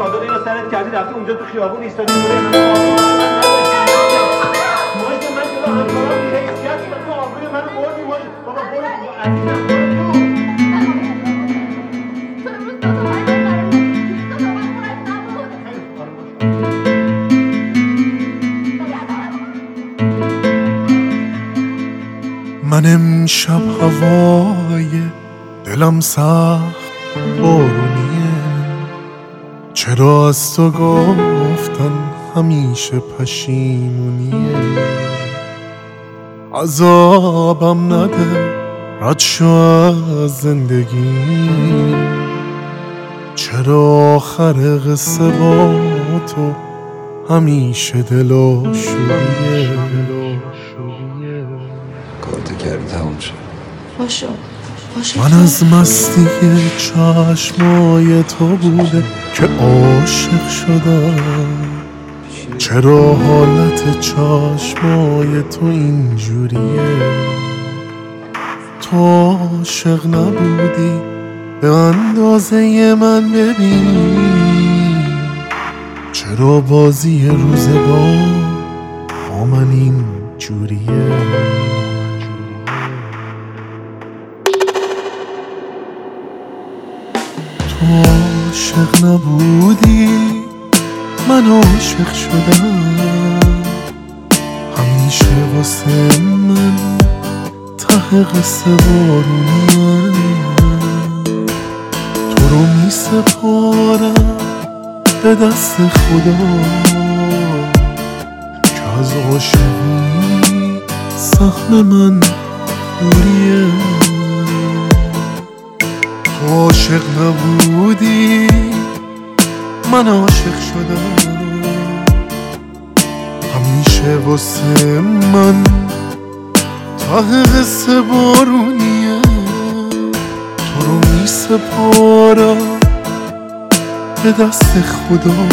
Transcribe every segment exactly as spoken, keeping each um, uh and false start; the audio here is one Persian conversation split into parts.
چادر اینو سرت کردی رفتی اونجا تو خیابون ایستادی دوره من آبروی من جلو همکارم بی‌حیثیت شدی تو آبروی منو بردی ماج بابا برو عزیزم برو من امشب هوای دلم سخت بارونیه، چرا از تو گفتن همیشه پشیمونیه. عذابم نده رد شو از زندگی، چرا آخر قصه با تو همیشه دلاشوییه. کارت کردی تموم شد. باشو باشو من از مستی چشمای تو بوده که عاشق شدم، چرا حالت چشمای تو اینجوریه؟ تو عاشق نبودی به اندازه من، ببین چرا بازی روزگار با من اینجوریه؟ تو عاشق نبودی من عاشق شدم، همیشه واسه من ته قصه بارونیه. تو رو می سپارم به دست خدا که از عاشقی سهم من دوریه. تو عاشق نبودی من عاشق شدم، همیشه واسه من ته قصه بارونیه. تو رو می سپارم به دست خدا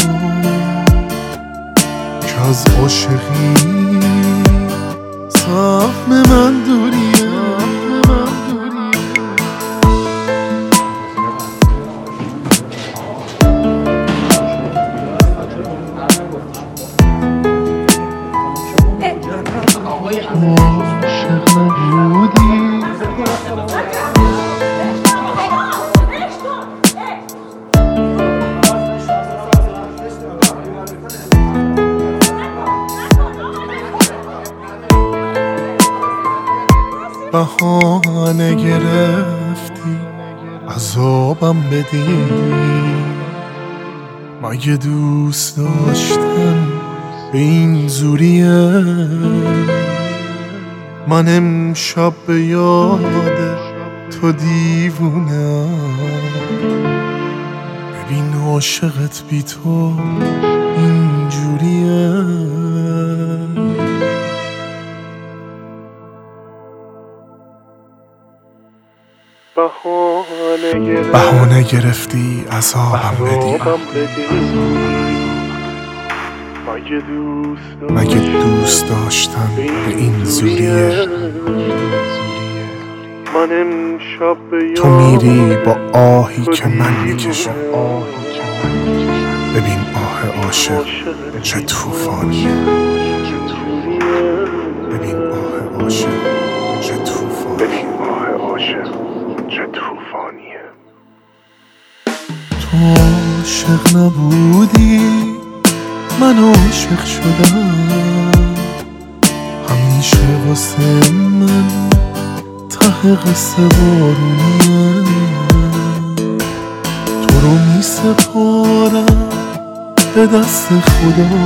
که از عاشقی سهم من دوریه. عاشق نبودی بهانه گرفتی عذابم بدی، مگه دوست داشتن به این زوریه؟ من امشب به یاد تو دیوونم، ببین عاشقت بی تو اینجوریه. بهانه گرفتی عذابم بدی، مگه دوست داشتم به این زوریه؟ تو میری با آهی که من میکشم، ببین آه عاشق چه طوفانیه. ببین آه عاشق چه طوفانیه. تو عاشق نبودی من عاشق شدم، همیشه واسه من ته قصه بارونیه. تو رو می سپارم به دست خدا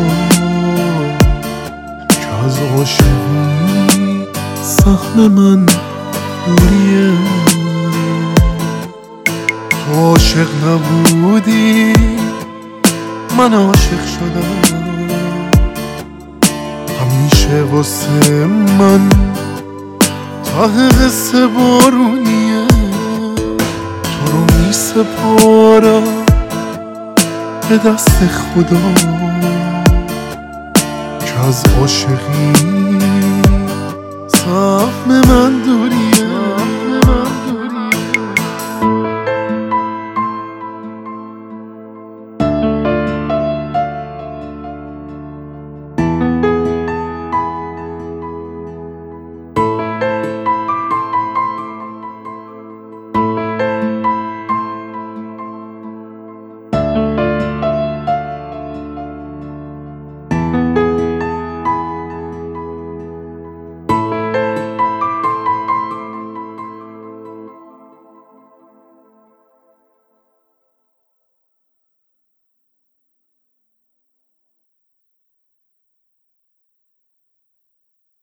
که از عاشقی سهم من دوریه. تو عاشق نبودی من عاشق شدم، همیشه واسه من ته قصه بارونیه. تو رو می سپارم به دست خدا که از عاشقی سهم من